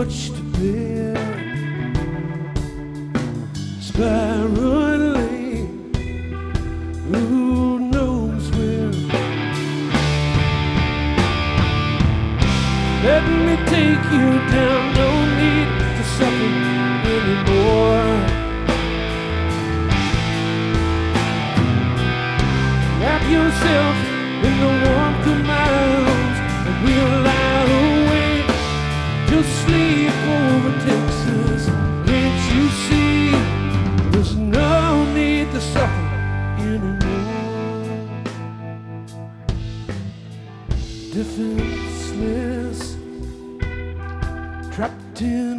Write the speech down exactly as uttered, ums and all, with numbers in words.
much to bear. Spiraling, who knows where? Let me take you down, no need to suffer anymore. Wrap yourself in the warmth of my arms, and we'll lie awake to sleep over Texas. Can't you see there's no need to suffer anymore? Defenseless, trapped in